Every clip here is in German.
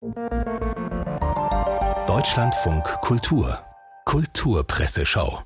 Deutschlandfunk Kultur Kulturpresseschau.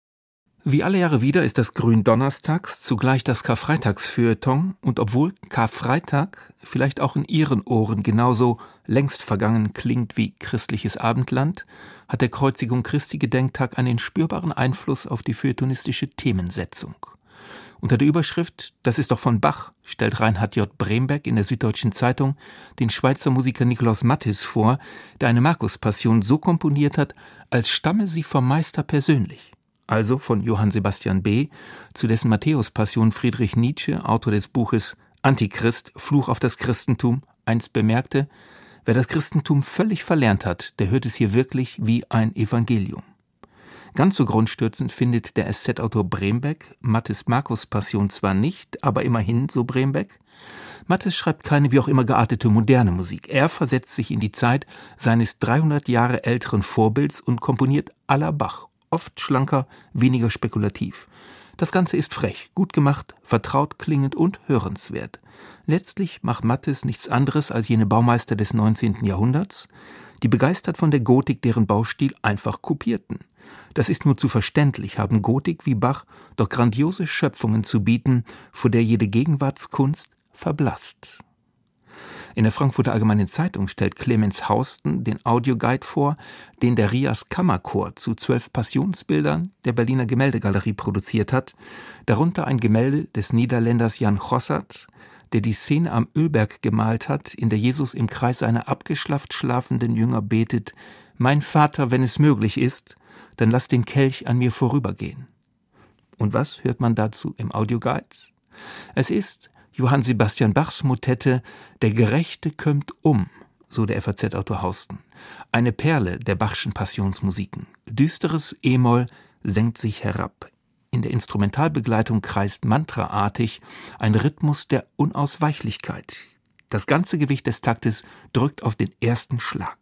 Wie alle Jahre wieder ist das Gründonnerstags zugleich das Karfreitagsfeuilleton, und obwohl Karfreitag vielleicht auch in Ihren Ohren genauso längst vergangen klingt wie christliches Abendland, hat der Kreuzigung Christi Gedenktag einen spürbaren Einfluss auf die feuilletonistische Themensetzung. Unter der Überschrift »Das ist doch von Bach« stellt Reinhard J. Brembeck in der Süddeutschen Zeitung den Schweizer Musiker Nikolaus Mathis vor, der eine Markuspassion so komponiert hat, als stamme sie vom Meister persönlich. Also von Johann Sebastian B., zu dessen Matthäus-Passion Friedrich Nietzsche, Autor des Buches »Antichrist, Fluch auf das Christentum«, einst bemerkte: »Wer das Christentum völlig verlernt hat, der hört es hier wirklich wie ein Evangelium.« Ganz so grundstürzend findet der SZ-Autor Brembeck Mathis' Markus-Passion zwar nicht, aber immerhin, so Brembeck. Mathis schreibt keine wie auch immer geartete moderne Musik. Er versetzt sich in die Zeit seines 300 Jahre älteren Vorbilds und komponiert à la Bach, oft schlanker, weniger spekulativ. Das Ganze ist frech, gut gemacht, vertraut klingend und hörenswert. Letztlich macht Mathis nichts anderes als jene Baumeister des 19. Jahrhunderts, die begeistert von der Gotik deren Baustil einfach kopierten. Das ist nur zu verständlich, haben Gotik wie Bach doch grandiose Schöpfungen zu bieten, vor der jede Gegenwartskunst verblasst. In der Frankfurter Allgemeinen Zeitung stellt Clemens Hausten den Audioguide vor, den der Rias Kammerchor zu 12 Passionsbildern der Berliner Gemäldegalerie produziert hat, darunter ein Gemälde des Niederländers Jan Gossard, der die Szene am Ölberg gemalt hat, in der Jesus im Kreis seiner abgeschlafft schlafenden Jünger betet: »Mein Vater, wenn es möglich ist, dann lass den Kelch an mir vorübergehen.« Und was hört man dazu im Audioguide? Es ist Johann Sebastian Bachs Motette »Der Gerechte kömmt um«, so der FAZ-Autor Hausten. Eine Perle der Bachschen Passionsmusiken. Düsteres E-Moll senkt sich herab. In der Instrumentalbegleitung kreist mantraartig ein Rhythmus der Unausweichlichkeit. Das ganze Gewicht des Taktes drückt auf den ersten Schlag.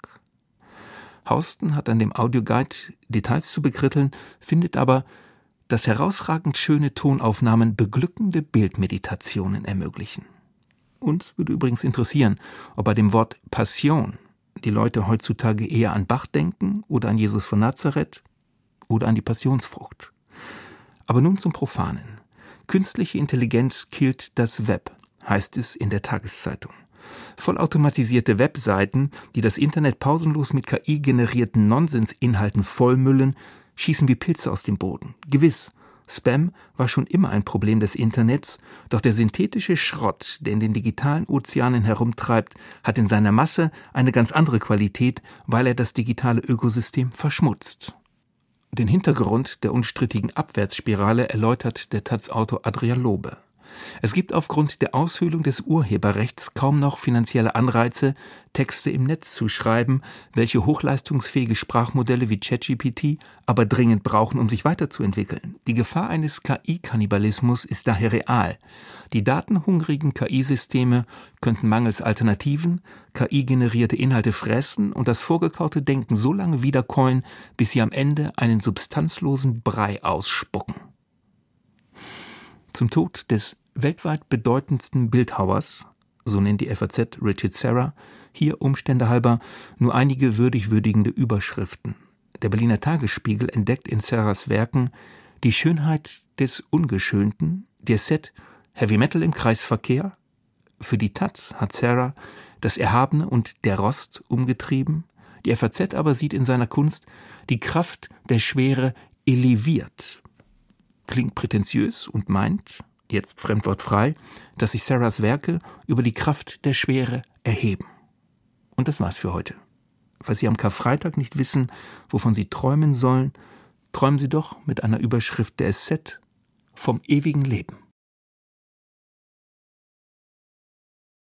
Hausten hat an dem Audioguide Details zu bekritteln, findet aber, dass herausragend schöne Tonaufnahmen beglückende Bildmeditationen ermöglichen. Uns würde übrigens interessieren, ob bei dem Wort Passion die Leute heutzutage eher an Bach denken oder an Jesus von Nazareth oder an die Passionsfrucht. Aber nun zum Profanen. Künstliche Intelligenz killt das Web, heißt es in der Tageszeitung. Vollautomatisierte Webseiten, die das Internet pausenlos mit KI-generierten Nonsensinhalten vollmüllen, schießen wie Pilze aus dem Boden. Gewiss, Spam war schon immer ein Problem des Internets, doch der synthetische Schrott, der in den digitalen Ozeanen herumtreibt, hat in seiner Masse eine ganz andere Qualität, weil er das digitale Ökosystem verschmutzt. Den Hintergrund der unstrittigen Abwärtsspirale erläutert der Taz-Autor Adrian Lobe. Es gibt aufgrund der Aushöhlung des Urheberrechts kaum noch finanzielle Anreize, Texte im Netz zu schreiben, welche hochleistungsfähige Sprachmodelle wie ChatGPT aber dringend brauchen, um sich weiterzuentwickeln. Die Gefahr eines KI-Kannibalismus ist daher real. Die datenhungrigen KI-Systeme könnten mangels Alternativen KI-generierte Inhalte fressen und das vorgekaute Denken so lange wiederkäuen, bis sie am Ende einen substanzlosen Brei ausspucken. Zum Tod des weltweit bedeutendsten Bildhauers, so nennt die FAZ Richard Serra, hier Umstände halber nur einige würdigende Überschriften. Der Berliner Tagesspiegel entdeckt in Serras Werken die Schönheit des Ungeschönten, der Set Heavy Metal im Kreisverkehr. Für die Taz hat Serra das Erhabene und der Rost umgetrieben. Die FAZ aber sieht in seiner Kunst die Kraft der Schwere eleviert. Klingt prätentiös und meint, jetzt fremdwortfrei, dass sich Serras Werke über die Kraft der Schwere erheben. Und das war's für heute. Falls Sie am Karfreitag nicht wissen, wovon Sie träumen sollen, träumen Sie doch mit einer Überschrift der SZ vom ewigen Leben.